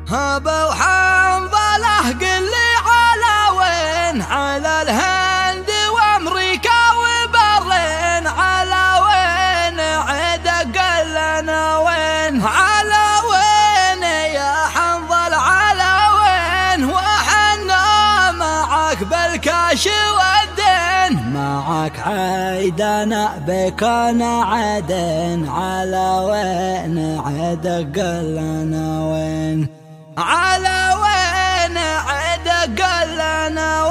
ابو حنظله قل لي على وين؟ على الهند وامريكا وبرلين. على وين عيدك قل لنا وين؟ على وين يا حنظل؟ على وين؟ وحنا معك بالكاش والدين، معك عيدنا بك انا عدن. على وين عيدك قل لنا وين؟ على وين عيدك قل لنا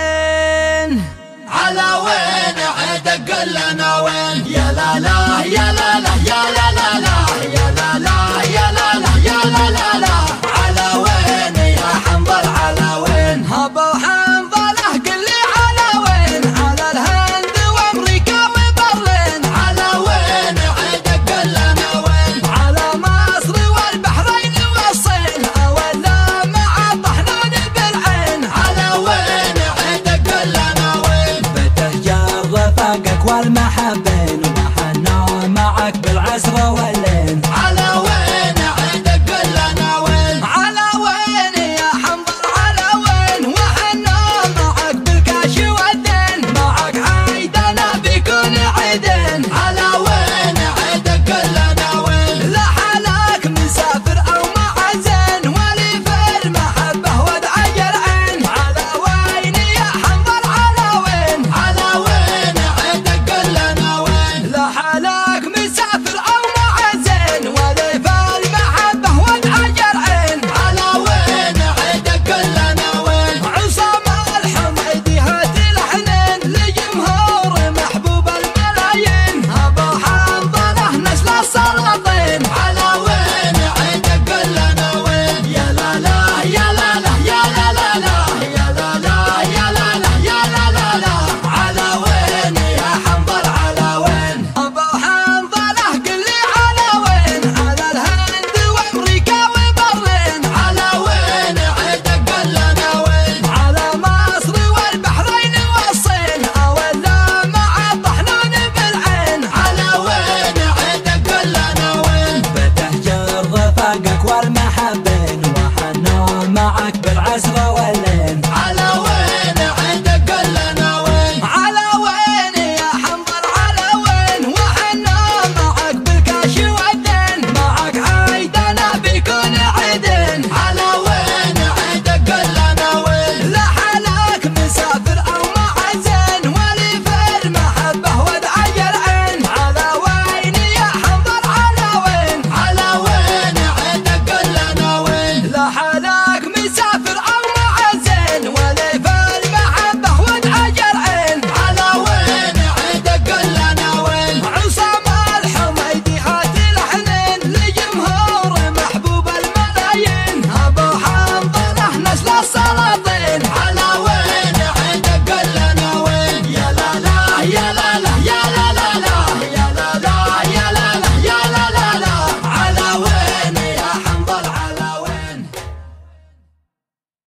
وين؟ على وين عيدك قل لنا وين؟ يا لا لا يا لا لا يا لا لا لا يا لا لا يا لا لا يا لا لا لا. على وين يا حنظل؟ على وين؟ ابو حنظله قل لي على وين؟ على الهند وامريكا وبرلين. على وين عيدك قل لنا وين؟ على مصر والبحرين والصين، ولا مع طحنان بالعين. على وين عيدك قل لنا وين؟ بتهجر رفاقك والمحبين، وحنا معك بالعسر واللين. على وين عيدك قل لنا وين؟ على وين يا حنظل؟ على وين؟ وحنا معك بالكاش والدين، معك عيدنا بيكون عيدين. على وين عيدك قل لنا وين؟ لحالك مسافر او معزين، ولي في المحبه ودعي العين. على وين يا حنظل؟ على وين؟ على وين عيدك قل لنا وين؟ لحالك مسافر او معزين، ولي في المحبه ودعي العين. على وين عيدك قل لنا وين؟ عصام الحميدي هات الحنين لجمهور محبوب الملايين. ابو حنظله نسل السلاطين. على وين عيدك قل لنا وين؟ يا لا لا يا لا لا يا لا لا لا يا لا لا يا لا لا يا لا لا لا. على وين يا حنظل؟ على وين؟ ابو حنظله قل لي على وين؟ على الهند وامريكا وبرلين. على وين عيدك قل لنا وين؟ على مصر والبحرين والصين، ولا مع طحنان بالعين. على وين عيدك قل لنا وين؟ بتهجر رفاقك